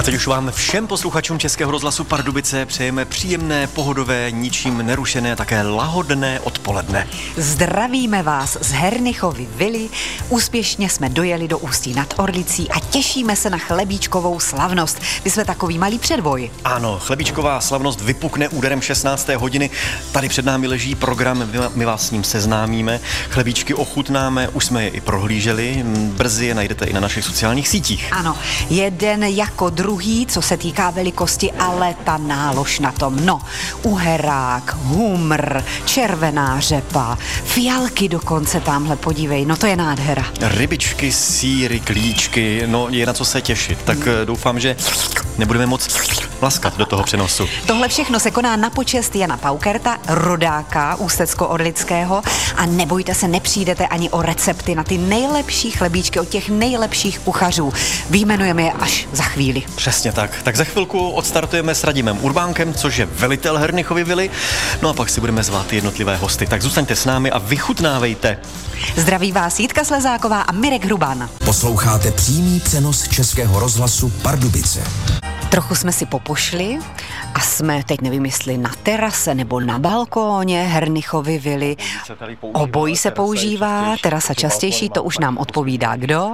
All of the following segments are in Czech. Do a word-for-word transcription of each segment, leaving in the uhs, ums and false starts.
teď už vám všem posluchačům Českého rozhlasu Pardubice přejeme příjemné, pohodové, ničím nerušené, také lahodné odpoledne. Zdravíme vás z Hernichovy vily, úspěšně jsme dojeli do Ústí nad Orlicí a těšíme se na chlebíčkovou slavnost. My jsme takový malý předvoj. Ano, chlebíčková slavnost vypukne úderem šestnácté hodiny. Tady před námi leží program, my vás s ním seznámíme. Chlebíčky ochutnáme, už jsme je i prohlíželi, brzy je najdete i na našich sociálních sítích. Ano, jeden jako druhý, co se týká velikosti, ale ta nálož na tom. No, uherák, humr, červená řepa, fialky dokonce tamhle, podívej, no to je nádhera. Rybičky, sýry, klíčky, no je na co se těšit. Tak hmm. doufám, že nebudeme moc laskat do toho přenosu. Tohle všechno se koná na počest Jana Paukerta, rodáka ústecko-orlického, a nebojte se, nepřijdete ani o recepty na ty nejlepší chlebíčky od těch nejlepších kuchařů. Vyjmenujeme je až za chvíli. Přesně tak. Tak za chvilku odstartujeme s Radimem Urbánkem, což je velitel Hernichovy vily, no a pak si budeme zvát jednotlivé hosty. Tak zůstaňte s námi a vychutnávejte. Zdraví vás Jitka Slezáková a Mirek Hruban. Posloucháte přímý přenos Českého rozhlasu Pardubice. Trochu jsme si popošli a jsme, teď nevím, jestli na terase nebo na balkóně Hernichovy vily. Obojí se používá, terasa častější, to už nám odpovídá kdo?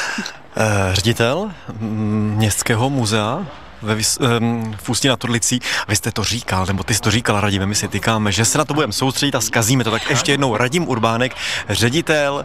Eh, ředitel Městského muzea ve Vys- um, v Ústí nad Orlicí. Vy jste to říkal, nebo ty jsi to říkal, Radime, my si tykáme, že se na to budeme soustředit a zkazíme to. Tak ještě jednou, Radim Urbánek, ředitel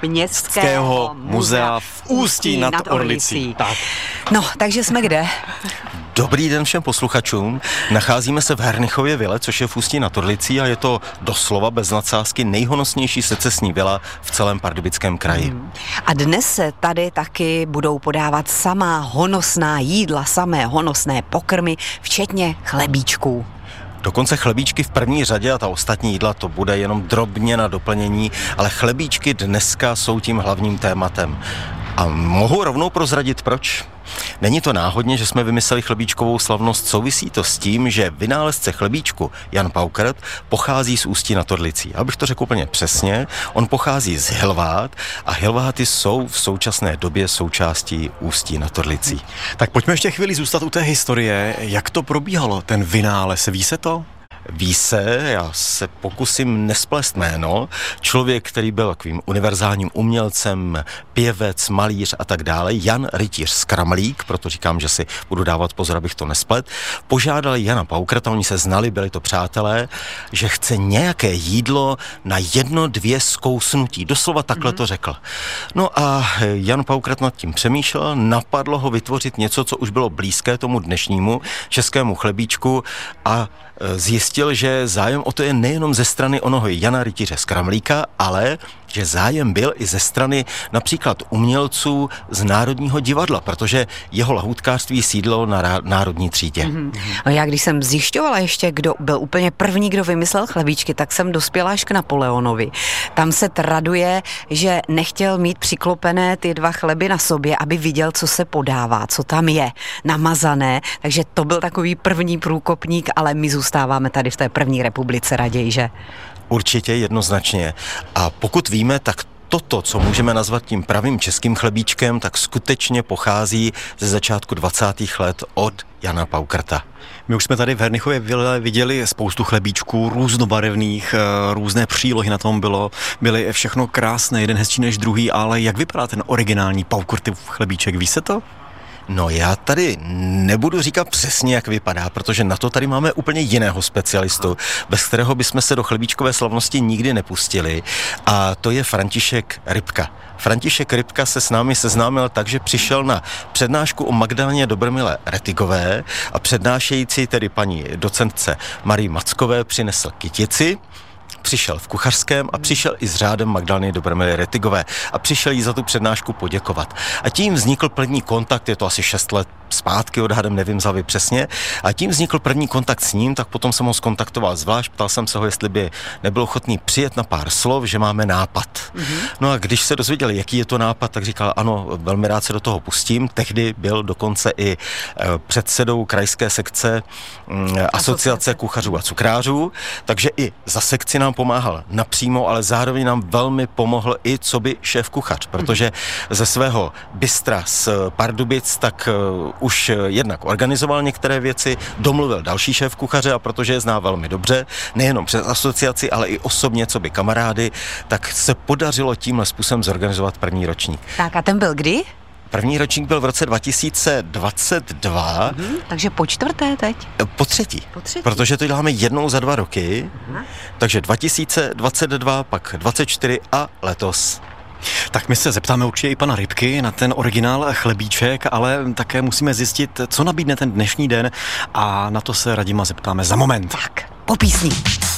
Městského muzea v Ústí nad, nad Orlicí. Orlicí. Tak. No, takže jsme kde? Dobrý den všem posluchačům. Nacházíme se v Hernichově vile, což je v Ústí nad Orlicí, a je to doslova bez nadsázky nejhonosnější secesní vila v celém Pardubickém kraji. Hmm. A dnes se tady taky budou podávat samá honosná jídla, samé honosné pokrmy, včetně chlebíčků. Dokonce chlebíčky v první řadě a ta ostatní jídla to bude jenom drobně na doplnění, ale chlebíčky dneska jsou tím hlavním tématem. A mohu rovnou prozradit proč? Není to náhodně, že jsme vymysleli chlebíčkovou slavnost, souvisí to s tím, že vynálezce chlebíčku Jan Paukert pochází z Ústí nad Orlicí. Abych to řekl úplně přesně, on pochází z Hilvát a Hilváty jsou v současné době součástí Ústí nad Orlicí. Tak pojďme ještě chvíli zůstat u té historie. Jak to probíhalo, ten vynález, ví se to? Ví se, já se pokusím nesplést jméno, člověk, který byl takovým univerzálním umělcem, pěvec, malíř a tak dále, Jan Rytíř Skramlík, proto říkám, že si budu dávat pozor, abych to nesplet, požádal Jana Paukerta, oni se znali, byli to přátelé, že chce nějaké jídlo na jedno, dvě zkousnutí, doslova takhle mm-hmm. to řekl. No a Jan Paukert nad tím přemýšlel, napadlo ho vytvořit něco, co už bylo blízké tomu dnešnímu českému chlebíčku, a zjistil, že zájem o to je nejenom ze strany onoho Jana Rytíře Skramlíka, ale že zájem byl i ze strany například umělců z Národního divadla, protože jeho lahůdkářství sídlo na rá- Národní třídě. Mm-hmm. A já když jsem zjišťovala ještě, kdo byl úplně první, kdo vymyslel chlebíčky, tak jsem dospěla až k Napoleonovi. Tam se traduje, že nechtěl mít přiklopené ty dva chleby na sobě, aby viděl, co se podává, co tam je, namazané, takže to byl takový první průkopník, ale my zůstáváme tady v té první republice raději, že? Určitě, jednoznačně. A pokud víme, tak toto, co můžeme nazvat tím pravým českým chlebíčkem, tak skutečně pochází ze začátku dvacátých let od Jana Paukerta. My už jsme tady v Hernichově vile viděli spoustu chlebíčků různobarevných, různé přílohy na tom bylo, byly všechno krásné, jeden hezčí než druhý, ale jak vypadá ten originální Paukertův chlebíček, ví se to? No já tady nebudu říkat přesně, jak vypadá, protože na to tady máme úplně jiného specialistu, bez kterého bychom se do chlebíčkové slavnosti nikdy nepustili, a to je František Rybka. František Rybka se s námi seznámil tak, že přišel na přednášku o Magdaleně Dobromile Retigové a přednášející, tedy paní docentce Marii Mackové, přinesl kytici, přišel v kuchařském a přišel i s řádem Magdaleny Dobromily Retigové a přišel jí za tu přednášku poděkovat. A tím vznikl první kontakt, je to asi šest let zpátky odhadem, nevím za vy přesně, a tím vznikl první kontakt s ním, tak potom jsem ho skontaktoval zvlášť, ptal jsem se ho, jestli by nebyl ochotný přijet na pár slov, že máme nápad. Mm-hmm. No a když se dozvěděl, jaký je to nápad, tak říkal, ano, velmi rád se do toho pustím. Tehdy byl dokonce i předsedou krajské sekce Asociace kuchařů a cukrářů, takže i za sekci nám pomáhal napřímo, ale zároveň nám velmi pomohl i coby šéf kuchař, protože ze svého bystra z Pardubic tak uh, už jednak organizoval některé věci, domluvil další šéf kuchaře a protože je zná velmi dobře, nejenom přes asociaci, ale i osobně coby kamarády, tak se podařilo tímhle způsobem zorganizovat první ročník. Tak a ten byl kdy? První ročník byl v roce dva tisíce dvacet dva. Mhm, takže po čtvrté teď? Po třetí, Po třetí. protože to děláme jednou za dva roky, Aha. takže dva tisíce dvacet dva, pak dvacet čtyři a letos. Tak my se zeptáme určitě i pana Rybky na ten originál chlebíček, ale také musíme zjistit, co nabídne ten dnešní den a na to se Radima zeptáme za moment. Tak, po písni.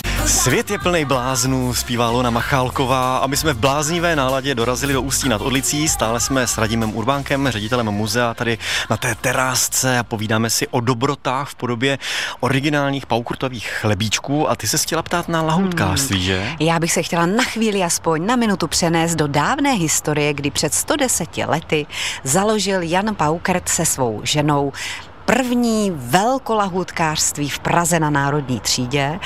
Svět je plný bláznů, zpívá Lona Machálková a my jsme v bláznivé náladě dorazili do Ústí nad Orlicí. Stále jsme s Radimem Urbánkem, ředitelem muzea, tady na té terásce a povídáme si o dobrotách v podobě originálních paukurtových chlebíčků a ty se chtěla ptát na lahůdkářství, že? Já bych se chtěla na chvíli aspoň na minutu přenést do dávné historie, kdy před sto deseti lety založil Jan Paukert se svou ženou první velkolahůdkářství v Praze na Národní třídě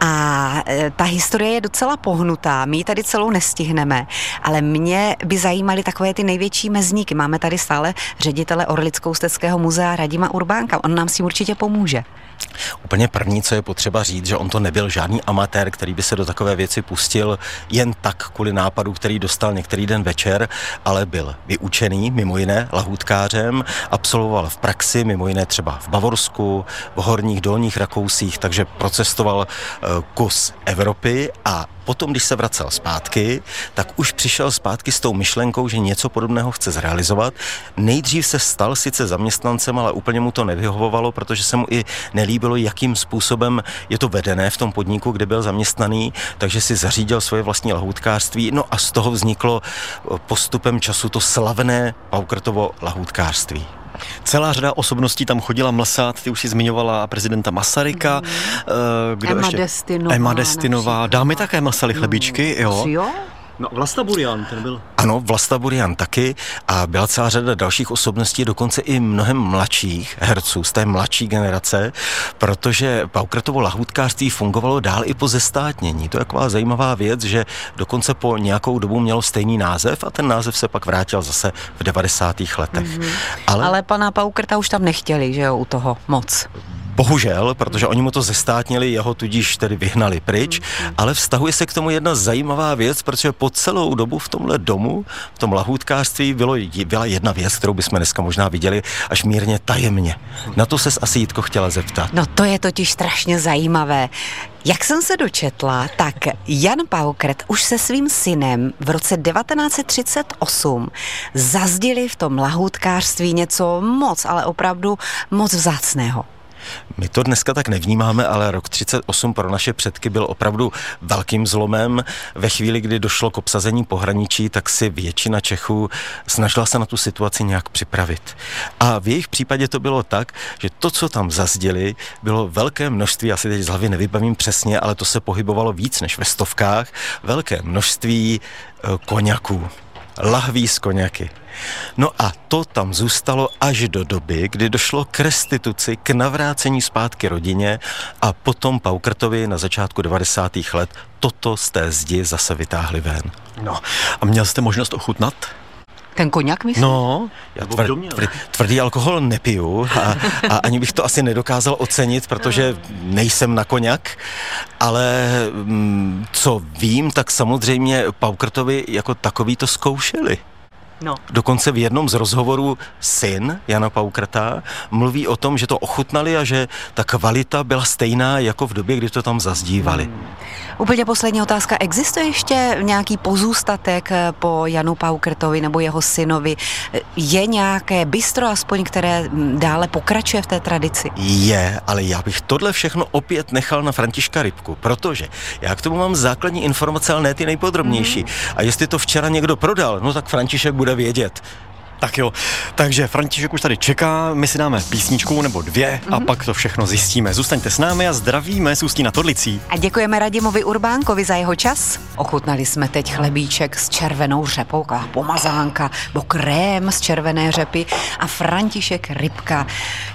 a e, ta historie je docela pohnutá, my ji tady celou nestihneme, ale mě by zajímaly takové ty největší mezníky. Máme tady stále ředitele Orlicko-Ústeckého muzea Radima Urbánka, on nám s tím určitě pomůže. Úplně první, co je potřeba říct, že on to nebyl žádný amatér, který by se do takové věci pustil jen tak kvůli nápadu, který dostal některý den večer, ale byl vyučený, mimo jiné lahůdkářem, absolvoval v praxi, mimo jiné třeba v Bavorsku, v Horních Dolních Rakousích, takže procestoval uh, kus Evropy a potom, když se vracel zpátky, tak už přišel zpátky s tou myšlenkou, že něco podobného chce zrealizovat. Nejdřív se stal sice zaměstnancem, ale úplně mu to nevyhovovalo, protože se mu i nelíbilo, jakým způsobem je to vedené v tom podniku, kde byl zaměstnaný, takže si zařídil svoje vlastní lahůdkářství. No a z toho vzniklo postupem času to slavné Paukertovo lahůdkářství. Celá řada osobností tam chodila mlsat, ty už si zmiňovala prezidenta Masaryka. Mm. Kdo Emma ještě? Destinová. Emma Destinová. Dámy také mlsaly chlebíčky, jo? Jo? No, Vlasta Burian, ten byl. Ano, Vlasta Burian taky a byla celá řada dalších osobností, dokonce i mnohem mladších herců z té mladší generace, protože Paukertovo lahůdkářství fungovalo dál i po zestátnění. To je taková zajímavá věc, že dokonce po nějakou dobu mělo stejný název a ten název se pak vrátil zase v devadesátých letech. Mm-hmm. Ale... Ale pana Paukerta už tam nechtěli, že jo, u toho moc. Bohužel, protože oni mu to zestátnili, jeho tudíž tedy vyhnali pryč, mm. ale vztahuje se k tomu jedna zajímavá věc, protože po celou dobu v tomhle domu, v tom lahůdkářství bylo, byla jedna věc, kterou bychom dneska možná viděli až mírně tajemně. Na to ses asi Jitko chtěla zeptat. No to je totiž strašně zajímavé. Jak jsem se dočetla, tak Jan Paukert už se svým synem v roce devatenáct set třicet osm zazděli v tom lahůdkářství něco moc, ale opravdu moc vzácného. My to dneska tak nevnímáme, ale rok třicet osm pro naše předky byl opravdu velkým zlomem. Ve chvíli, kdy došlo k obsazení pohraničí, tak si většina Čechů snažila se na tu situaci nějak připravit. A v jejich případě to bylo tak, že to, co tam zazděli, bylo velké množství, asi teď z hlavy nevybavím přesně, ale to se pohybovalo víc než ve stovkách, velké množství e, koňaků. Lahví z koňaky. No a to tam zůstalo až do doby, kdy došlo k restituci, k navrácení zpátky rodině a potom Paukertovi na začátku devadesátých let toto z té zdi zase vytáhli ven. No a měl jste možnost ochutnat? Ten koňak, myslím? No, já tvr, tvr, tvrdý alkohol nepiju a, a ani bych to asi nedokázal ocenit, protože nejsem na koňak, ale m, co vím, tak samozřejmě Paukertovi jako takový to zkoušeli. No. Dokonce v jednom z rozhovorů syn Jana Paukerta mluví o tom, že to ochutnali a že ta kvalita byla stejná jako v době, kdy to tam zazdívali. Hmm. Úplně poslední otázka. Existuje ještě nějaký pozůstatek po Janu Paukertovi nebo jeho synovi? Je nějaké bistro aspoň, které dále pokračuje v té tradici? Je, ale já bych tohle všechno opět nechal na Františka Rybku, protože já k tomu mám základní informace, ale ne ty nejpodrobnější. Hmm. A jestli to včera někdo prodal, no tak František bude vědět. Tak jo, takže František už tady čeká, my si dáme písničku nebo dvě mm-hmm. a pak to všechno zjistíme. Zůstaňte s námi a zdravíme z Ústí nad Orlicí. A děkujeme Radimovi Urbánkovi za jeho čas. Ochutnali jsme teď chlebíček s červenou řepou, pomazánka, bo krém z červené řepy a František Rybka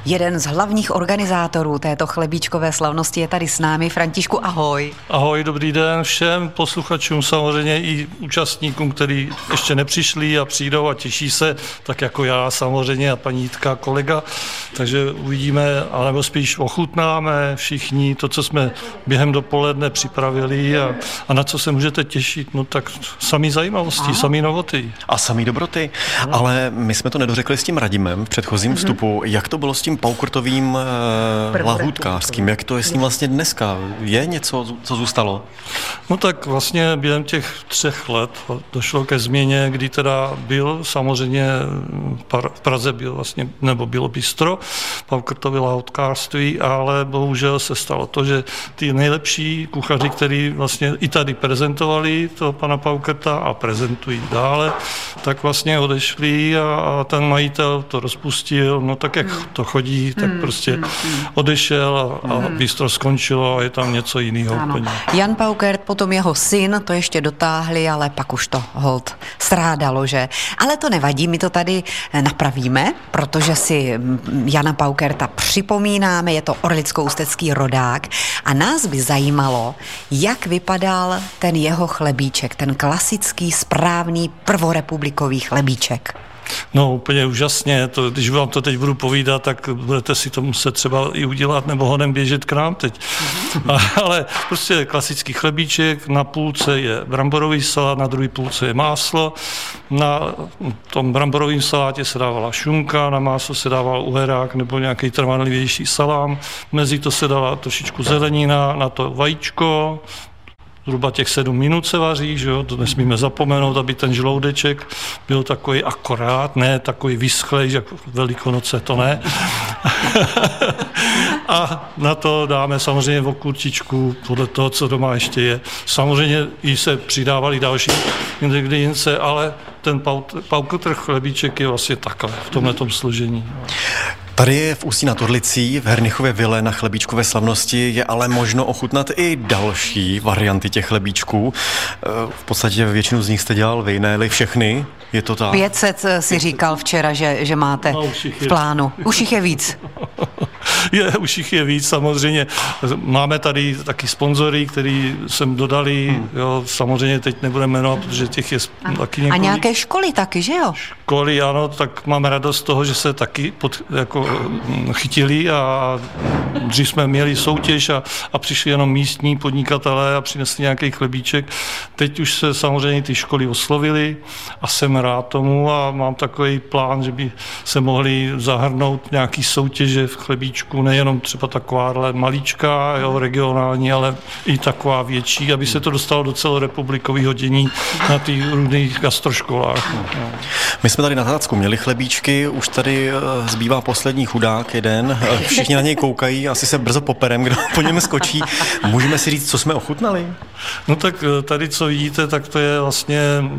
jeden z hlavních organizátorů této chlebíčkové slavnosti je tady s námi. Františku, ahoj. Ahoj, dobrý den všem posluchačům, samozřejmě i účastníkům, kteří ještě nepřišli a přijdou a těší se, tak jako já samozřejmě a paní Jitka, kolega. Takže uvidíme, alebo spíš ochutnáme všichni to, co jsme během dopoledne připravili a, a na co se můžete těšit, no tak samý zajímavosti, Aha. samý novoty. A samý dobroty. No. Ale my jsme to nedořekli s tím Radimem v předchozím mm-hmm. vstupu. Jak to bylo s tím paukurtovým eh, lahůdkářským? Jak to je s ním vlastně dneska? Je něco, co zůstalo? No tak vlastně během těch třech let došlo ke změně, kdy teda byl samozřejmě v Praze byl vlastně, nebo bylo bistro, paukurtové lahůdkářství, ale bohužel se stalo to, že ty nejlepší kuchaři, kteří vlastně i tady prezentovali to pana Paukerta a prezentují dále, tak vlastně odešli a, a ten majitel to rozpustil, no tak jak to chodí, tak prostě odešel a, a bistro skončilo a je tam něco jiného úplně. Jan Paukert, potom jeho syn, to ještě dotáhli, ale pak už to hold strádalo, že? Ale to nevadí, my to tady napravíme, protože si Jana Paukerta připomínáme, je to orlicko-ústecký rodák a nás by zajímalo, jak vypadal ten jeho chlebíček, ten klasický, správný prvorepublikový chlebíček. No úplně úžasně, to, když vám to teď budu povídat, tak budete si to muset třeba i udělat nebo honem běžet k nám teď. A, ale prostě klasický chlebíček, na půlce je bramborový salát, na druhé půlce je máslo, na tom bramborovém salátě se dávala šunka, na máslo se dával uherák nebo nějaký trvanlivější salám, mezi to se dala trošičku zelenina, na to vajíčko, zhruba těch sedm minut se vaří, že jo? To nesmíme zapomenout, aby ten žloudeček byl takový akorát, ne takový vyschlej, jak Velikonoce, to ne. A na to dáme samozřejmě okurčičku, podle toho, co doma ještě je. Samozřejmě i se přidávaly další ingredience, ale ten paukertův chlebíček je vlastně takhle, v tomhletom složení. Tady je v Ústí nad Orlicí, v Hernichově vile na chlebíčkové slavnosti je ale možno ochutnat i další varianty těch chlebíčků. V podstatě většinu z nich jste dělal vy, ne-li všechny. Je to tak? pět set si říkal včera, že, že máte no, v plánu. Už jich je víc. Je, už jich je víc, samozřejmě. Máme tady taky sponzory, který sem dodali, hmm. jo, samozřejmě teď nebudeme jmenovat, protože těch je a, taky několik. A nějaké školy taky, že jo? Školy, ano, tak máme radost z toho, že se taky pod, jako, chytili a dřív jsme měli soutěž a, a přišli jenom místní podnikatelé a přinesli nějaký chlebíček. Teď už se samozřejmě ty školy oslovily a jsem rád tomu a mám takový plán, že by se mohli zahrnout nějaký soutěže v chlebíčku, nejenom třeba takováhle maličká, jo, regionální, ale i taková větší, aby se to dostalo do celorepublikového dění na těch různých gastroškolách. No. My jsme tady na Tácku měli chlebíčky, už tady zbývá poslední chudák jeden, všichni na něj koukají, asi se brzo poperem, kdo po něm skočí. Můžeme si říct, co jsme ochutnali? No tak tady, co vidíte, tak to je vlastně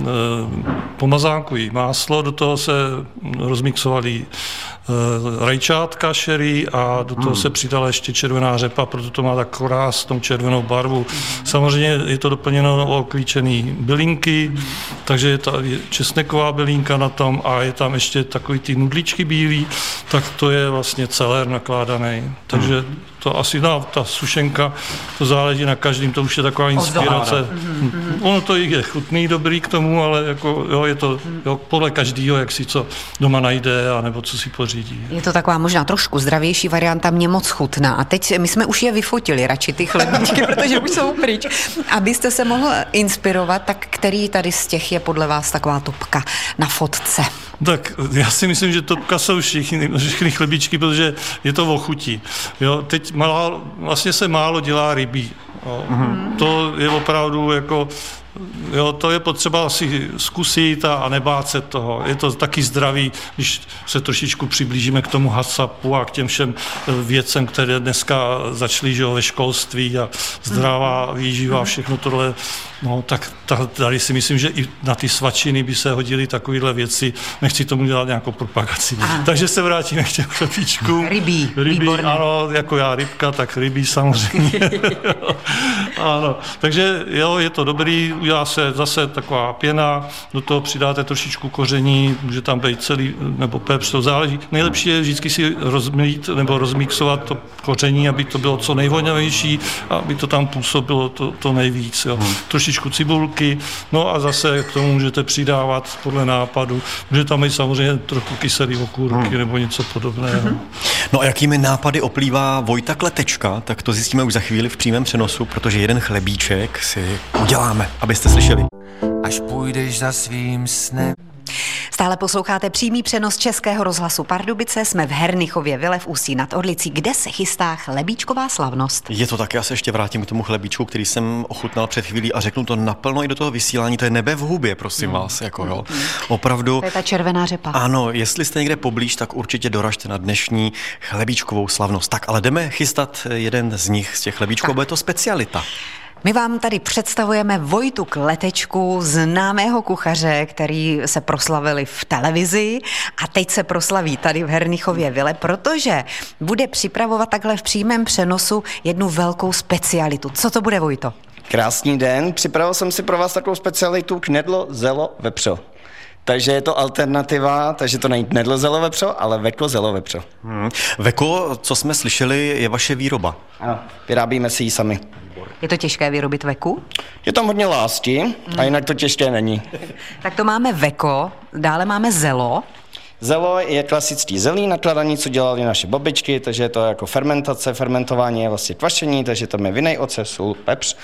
pomazánkový máslo, do toho se rozmixovali rajčátka sherry a do toho hmm. se přidala ještě červená řepa, proto to má tak krásnou červenou barvu. Samozřejmě je to doplněno o klíčený bylinky, takže je ta česneková bylinka na tom a je tam ještě takový ty nudličky bílý, tak to je vlastně celér nakládaný. Takže hmm. to asi dá, ta sušenka, to záleží na každém, to už je taková inspirace. Mm-hmm. Ono to je chutný, dobrý k tomu, ale jako, jo, je to jo, podle každého, jak si co doma najde, anebo co si pořídí. Je to taková možná trošku zdravější varianta, mě moc chutná. A teď my jsme už je vyfotili, radši ty chlebíčky, protože už jsou pryč. Abyste se mohl inspirovat, tak který tady z těch je podle vás taková topka na fotce? Tak já si myslím, že topka jsou všichni, všichni chlebíčky, protože je to o chuti. Jo, teď malá, vlastně se málo dělá rybí. Jo. Mm-hmm. To je opravdu jako, jo, to je potřeba si zkusit a, a nebát se toho. Je to taky zdravý, když se trošičku přiblížíme k tomu hasapu a k těm všem věcem, které dneska začaly, že jo, ve školství a zdravá výživa, všechno tohle No, tak tady si myslím, že i na ty svačiny by se hodily takovéhle věci. Nechci tomu dělat nějakou propagaci. Aha. Takže se vrátíme k těm chlebíčkům. Rybí, rybí, výborné. ano, jako já rybka, tak rybí samozřejmě. Ano, takže jo, je to dobrý, udělá se zase taková pěna, do toho přidáte trošičku koření, může tam být celý, nebo pepř, to záleží. Nejlepší je vždycky si rozmít nebo rozmixovat to koření, aby to bylo co nejvoňavější, aby to tam působilo to, to nejvíc. Jo. Hmm. Trošičku cibulky, no a zase k tomu můžete přidávat podle nápadu. Může tam být samozřejmě trochu kyselý okurky hmm. nebo něco podobného. Hmm. No a jakými nápady oplývá Vojta Kletečka, tak to zjistíme už za chvíli v přímém přenosu, protože jeden chlebíček si uděláme, abyste slyšeli. Až půjdeš za svým snem. Stále posloucháte přímý přenos Českého rozhlasu Pardubice. Jsme v Hernichově vile v Ústí nad Orlicí, kde se chystá chlebíčková slavnost. Je to tak, já se ještě vrátím k tomu chlebíčku, který jsem ochutnal před chvílí a řeknu to naplno i do toho vysílání. To je nebe v hubě, prosím mm. vás, jako jo. Opravdu. To je ta červená řepa. Ano, jestli jste někde poblíž, tak určitě doražte na dnešní chlebíčkovou slavnost. Tak, ale jdeme chystat jeden z nich, z těch chlebíčků, bude to specialita. My vám tady představujeme Vojtu Kletečku, známého kuchaře, který se proslavili v televizi a teď se proslaví tady v Hernichově vile, protože bude připravovat takhle v přímém přenosu jednu velkou specialitu. Co to bude, Vojto? Krásný den, připravil jsem si pro vás takovou specialitu knedlo, zelo, vepřo. Takže je to alternativa, takže to není knedlo, zelo, vepřo, ale veko, zelo, vepřo. Hmm. Veko, co jsme slyšeli, je vaše výroba. Ano, vyrábíme si ji sami. Je to těžké vyrobit veku? Je tam hodně lásky hmm. a jinak to těžké není. Tak to máme veko, dále máme zelo. Zelo je klasický zelí nakladaní, co dělali naše babičky, takže je to jako fermentace, fermentování je vlastně kvašení, takže tam je vinej, ocet, sůl, pepř.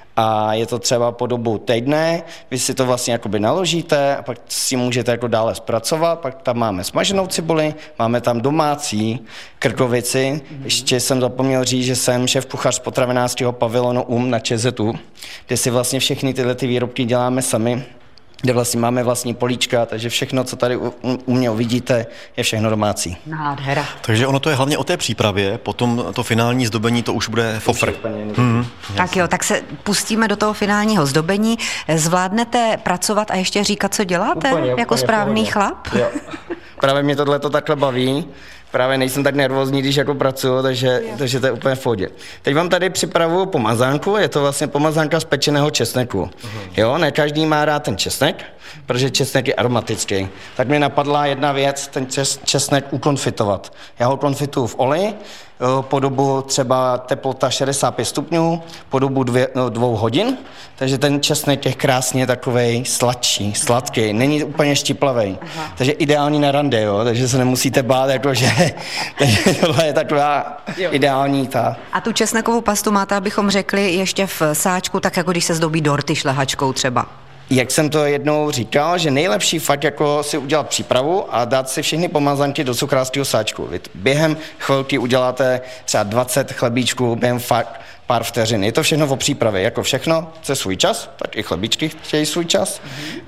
A je to třeba po dobu týdne, vy si to vlastně jakoby naložíte a pak si můžete jako dále zpracovat, pak tam máme smaženou cibuli, máme tam domácí krkovici, ještě jsem zapomněl říct, že jsem šéf kuchař potravinářského pavilonu U M na ČZu, kde si vlastně všechny tyhle ty výrobky děláme sami, kde vlastně máme vlastní políčka, takže všechno, co tady u, u mě uvidíte, je všechno domácí. Nádhera. Takže ono to je hlavně o té přípravě, potom to finální zdobení, to už bude fofr. Hmm, tak jo, tak se pustíme do toho finálního zdobení. Zvládnete pracovat a ještě říkat, co děláte? Úplně, jako úplně správný chlap? Jo. Právě mě tohle to takhle baví. Právě nejsem tak nervózní, když jako pracuju, takže, takže to je úplně v pohodě. Teď vám tady připravuju pomazánku, je to vlastně pomazánka z pečeného česneku. Uh-huh. Jo, ne každý má rád ten česnek, protože česnek je aromatický. Tak mi napadla jedna věc, ten čes, česnek ukonfitovat. Já ho konfituju v oleji, po dobu třeba teplota šedesát pět stupňů, po dobu dvě, no, dvou hodin, takže ten česnek je krásně takovej sladší, sladký, není úplně štiplavej. Aha. Takže ideální na rande, jo, takže se nemusíte bát, jakože takže tohle je taková jo. ideální ta. A tu česnekovou pastu máte, abychom řekli, ještě v sáčku, tak jako když se zdobí dorty šlehačkou třeba. Jak jsem to jednou říkal, že nejlepší fakt jako si udělat přípravu a dát si všechny pomazánky do cukrářského sáčku. Vy během chvilky uděláte třeba dvacet chlebíčků, během fakt pár vteřin. Je to všechno o přípravě, jako všechno chce svůj čas, tak i chlebíčky chtějí svůj čas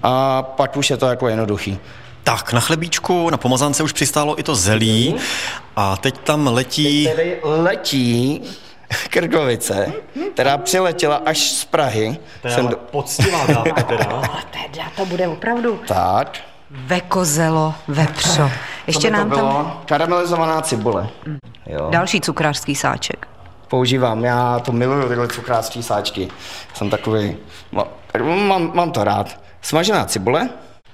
a pak už je to jako jednoduchý. Tak, na chlebíčku, na pomazánce už přistálo i to zelí a teď tam letí... Teď tady letí krkovice, která přiletěla až z Prahy. To je do... poctivá dávka teda. Teda to bude opravdu. Tak. Veko, zelo, vepřo. Ještě nám to bylo? tam... Karamelizovaná cibule. Jo. Další cukrářský sáček. Používám, já to miluju, tyhle cukrářské sáčky. Jsem takový, mám, mám to rád. Smažená cibule.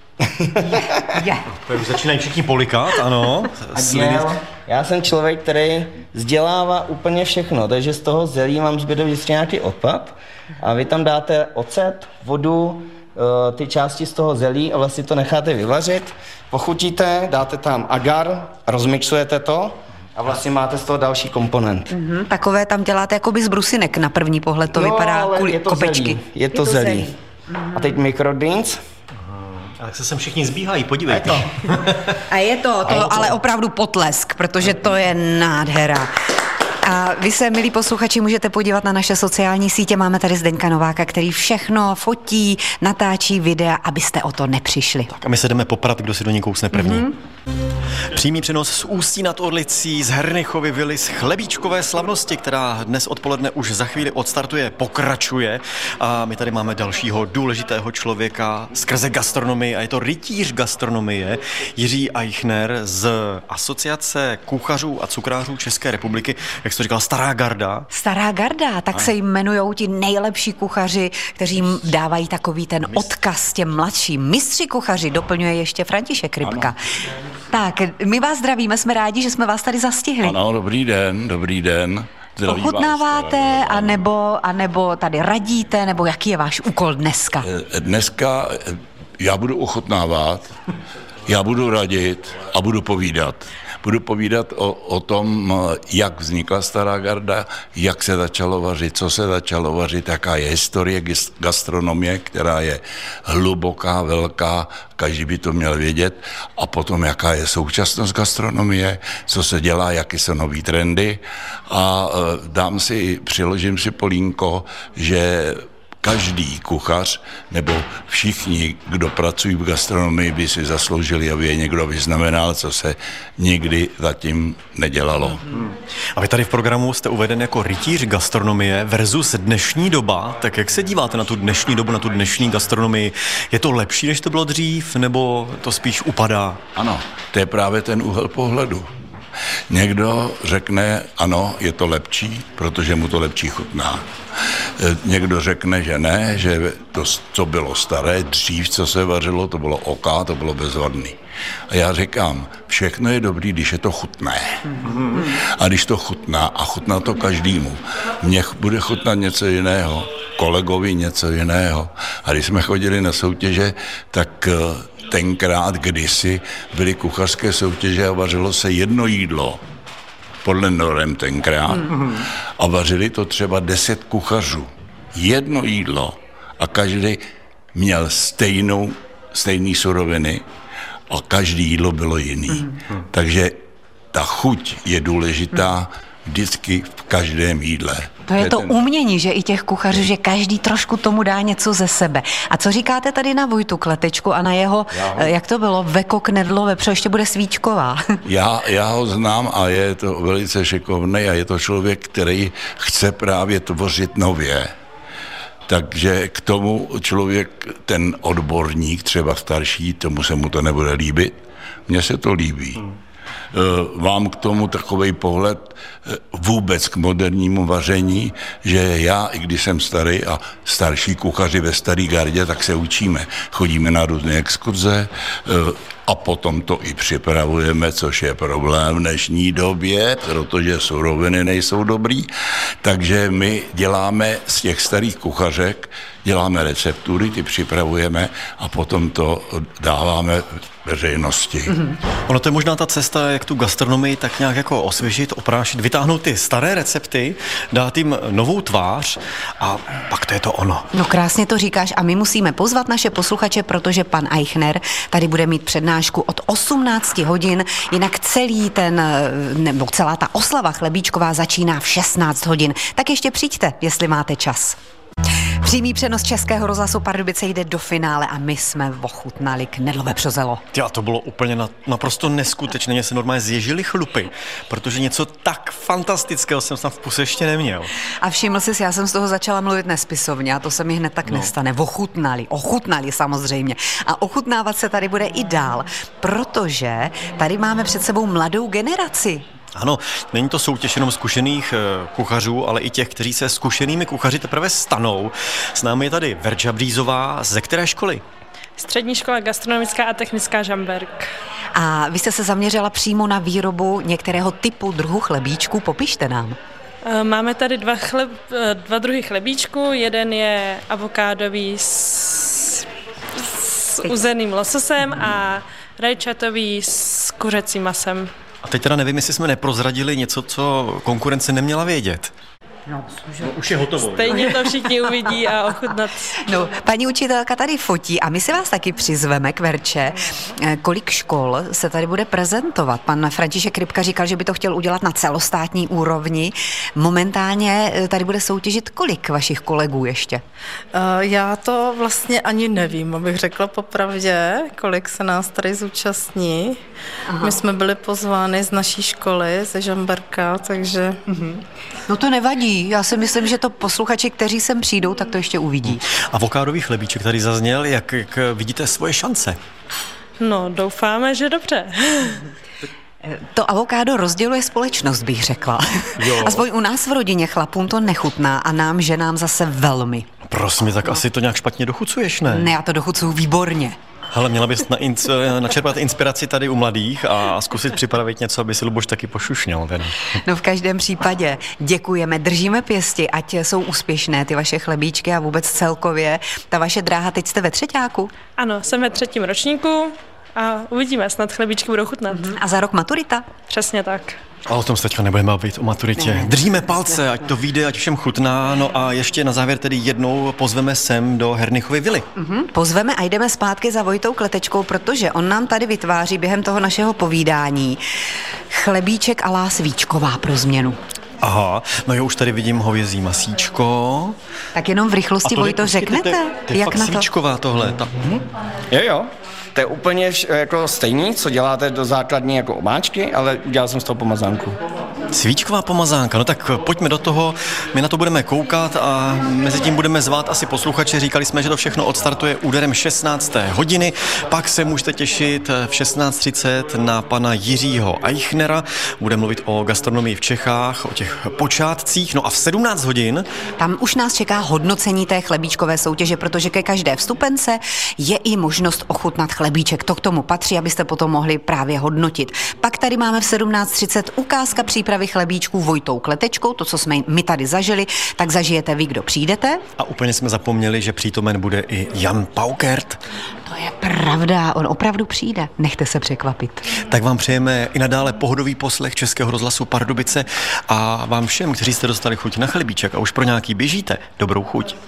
Yeah. To už začínají všichni polikát, ano. Děl, já jsem člověk, který vzdělává úplně všechno, takže z toho zelí mám zbyde vždycky nějaký odpad a vy tam dáte ocet, vodu, ty části z toho zelí a vlastně to necháte vyvařit, pochutíte, dáte tam agar, rozmixujete to a vlastně máte z toho další komponent. Mm-hmm, takové tam děláte jakoby z brusinek, na první pohled to no, vypadá kuli, je to kopečky. Zelí. Je, je to zelí. zelí. Mm-hmm. A teď microgreens. A tak se sem všichni zbíhají, podívejte. A je to, to, je to ale opravdu potlesk, protože to je nádhera. A vy se, milí posluchači, můžete podívat na naše sociální sítě. Máme tady Zdeňka Nováka, který všechno fotí, natáčí videa, abyste o to nepřišli. Tak a my se jdeme poprat, kdo si do ní kousne první. Mm-hmm. Přímý přenos z Ústí nad Orlicí, z Hernichovy vily, z chlebíčkové slavnosti, která dnes odpoledne už za chvíli odstartuje, pokračuje. A my tady máme dalšího důležitého člověka skrze gastronomii a je to rytíř gastronomie Jiří Eichner z Asociace kuchařů a cukrářů České republiky. Jak jsi to říkal, Stará garda? Stará garda, tak a se jmenujou ti nejlepší kuchaři, kteří jim dávají takový ten odkaz těm mladším. Mistři kuchaři, doplňuje ještě František Rybka. Ano. Tak, my vás zdravíme, jsme rádi, že jsme vás tady zastihli. Ano, dobrý den, dobrý den. Zdraví ochutnáváte, anebo, anebo tady radíte, nebo jaký je váš úkol dneska? Dneska já budu ochutnávat, já budu radit a budu povídat. Budu povídat o, o tom, jak vznikla Stará garda, jak se začalo vařit, co se začalo vařit, jaká je historie gastronomie, která je hluboká, velká, každý by to měl vědět, a potom jaká je současnost gastronomie, co se dělá, jaké jsou nový trendy, a dám si, přiložím si polínko, že každý kuchař nebo všichni, kdo pracují v gastronomii, by si zasloužili, aby je někdo vyznamenal, co se nikdy zatím nedělalo. Hmm. A vy tady v programu jste uveden jako rytíř gastronomie versus dnešní doba. Tak jak se díváte na tu dnešní dobu, na tu dnešní gastronomii? Je to lepší, než to bylo dřív, nebo to spíš upadá? Ano, to je právě ten úhel pohledu. Někdo řekne, ano, je to lepší, protože mu to lepší chutná. Někdo řekne, že ne, že to, co bylo staré, dřív, co se vařilo, to bylo oká, to bylo bezvadný. A já říkám, všechno je dobrý, když je to chutné. A když to chutná, a chutná to každému. Mně bude chutnat něco jiného, kolegovi něco jiného. A když jsme chodili na soutěže, tak tenkrát, kdysi, byly kuchařské soutěže a vařilo se jedno jídlo, podle norem tenkrát, mm-hmm. a vařili to třeba deset kuchařů. Jedno jídlo a každý měl stejnou, stejný suroviny a každý jídlo bylo jiný. Mm-hmm. Takže ta chuť je důležitá vždycky v každém jídle. To je to umění, že i těch kuchařů, že každý trošku tomu dá něco ze sebe. A co říkáte tady na Vojtu Kletečku a na jeho, ho, jak to bylo, Veko Knedlo, vepřo ještě bude svíčková? Já, já ho znám a je to velice šikovný a je to člověk, který chce právě tvořit nově. Takže k tomu člověk, ten odborník, třeba starší, tomu se mu to nebude líbit. Mně se to líbí. Hmm. Mám k tomu takovej pohled vůbec k modernímu vaření, že já, i když jsem starý a starší kuchaři ve Staré gardě, tak se učíme. Chodíme na různé exkurze a potom to i připravujeme, což je problém v dnešní době, protože suroviny nejsou dobrý. Takže my děláme z těch starých kuchařek, děláme receptury, ty připravujeme a potom to dáváme veřejnosti. Mm-hmm. Ono to je možná ta cesta, jak tu gastronomii tak nějak jako osvěžit, oprášit, vytáhnout ty staré recepty, dát jim novou tvář a pak to je to ono. No krásně to říkáš a my musíme pozvat naše posluchače, protože pan Eichner tady bude mít přednášku od osmnácti hodin, jinak celý ten, nebo celá ta oslava chlebíčková začíná v šestnáct hodin. Tak ještě přijďte, jestli máte čas. Přímý přenos Českého rozhlasu Pardubice jde do finále a my jsme ochutnali knedlové přozelo. Já, to bylo úplně na, naprosto neskutečné, mě se normálně zježily chlupy, protože něco tak fantastického jsem tam v puse ještě neměl. A všiml jsi, já jsem z toho začala mluvit nespisovně a to se mi hned tak no. nestane. Ochutnali, ochutnali samozřejmě. A ochutnávat se tady bude i dál, protože tady máme před sebou mladou generaci. Ano, není to soutěž jenom zkušených kuchařů, ale i těch, kteří se zkušenými kuchaři teprve stanou. S námi je tady Verča Břízová. Ze které školy? Střední škola gastronomická a technická Žamberk. A vy jste se zaměřila přímo na výrobu některého typu druhu chlebíčků. Popište nám. Máme tady dva, chleb, dva druhy chlebíčků. Jeden je avokádový s, s uzeným lososem a rajčatový s kuřecím masem. A teď teda nevím, jestli jsme neprozradili něco, co konkurence neměla vědět. No, už je hotovo. Stejně to všichni uvidí a ochutnat. No, paní učitelka tady fotí a my si vás taky přizveme k Verče. Kolik škol se tady bude prezentovat? Pan František Rybka říkal, že by to chtěl udělat na celostátní úrovni. Momentálně tady bude soutěžit kolik vašich kolegů ještě? Já to vlastně ani nevím, abych řekla popravdě, kolik se nás tady zúčastní. Aha. My jsme byli pozvány z naší školy, ze Žamberka, takže... Mhm. No to nevadí, já si myslím, že to posluchači, kteří sem přijdou, tak to ještě uvidí. Avokádový chlebíček tady zazněl, jak, jak vidíte svoje šance? No, doufáme, že dobře. To avokádo rozděluje společnost, bych řekla. Jo. Aspoň u nás v rodině chlapům to nechutná a nám, ženám zase velmi. Prosím, tak asi to nějak špatně dochucuješ, ne? Ne, já to dochucuju výborně. Hele, měla bys na inc- načerpat inspiraci tady u mladých a zkusit připravit něco, aby si Luboš taky pošušněl. Ten. No v každém případě děkujeme, držíme pěsti, ať jsou úspěšné ty vaše chlebíčky a vůbec celkově. Ta vaše dráha, teď jste ve třeťáku? Ano, jsem ve třetím ročníku a uvidíme, snad chlebíčky budou chutnat. A za rok maturita? Přesně tak. A o tom se teďka nebudeme bavit, o maturitě. Ne. Držíme palce, ať to vyjde, ať všem chutná. No a ještě na závěr tedy jednou pozveme sem do Hernichovy vily. Mm-hmm. Pozveme a jdeme zpátky za Vojtou Kletečkou, protože on nám tady vytváří během toho našeho povídání chlebíček a lá svíčková pro změnu. Aha, no jo, už tady vidím hovězí masíčko. Tak jenom v rychlosti, Vojto, řeknete, to je jak fakt na to? Svíčková tohle. Ta... Hm? Jo, jo. To je úplně jako stejný, co děláte do základní jako omáčky, ale udělal jsem z toho pomazánku. Svíčková pomazánka, no tak pojďme do toho, my na to budeme koukat a mezi tím budeme zvát asi posluchače. Říkali jsme, že to všechno odstartuje úderem šestnácté hodiny, pak se můžete těšit v šestnáct třicet na pana Jiřího Eichnera, bude mluvit o gastronomii v Čechách, o těch počátcích, no a v sedmnáct hodin... Tam už nás čeká hodnocení té chlebíčkové soutěže, protože ke každé vstupence je i možnost ochutnat chlebíček, to k tomu patří, abyste potom mohli právě hodnotit. Pak tady máme v sedmnáct třicet ukázka přípravy chlebíčků Vojtou Kletečkou, to, co jsme my tady zažili, tak zažijete vy, kdo přijdete. A úplně jsme zapomněli, že přítomen bude i Jan Paukert. To je pravda, on opravdu přijde, nechte se překvapit. Tak vám přejeme i nadále pohodový poslech Českého rozhlasu Pardubice a vám všem, kteří jste dostali chuť na chlebíček a už pro nějaký běžíte, dobrou chuť.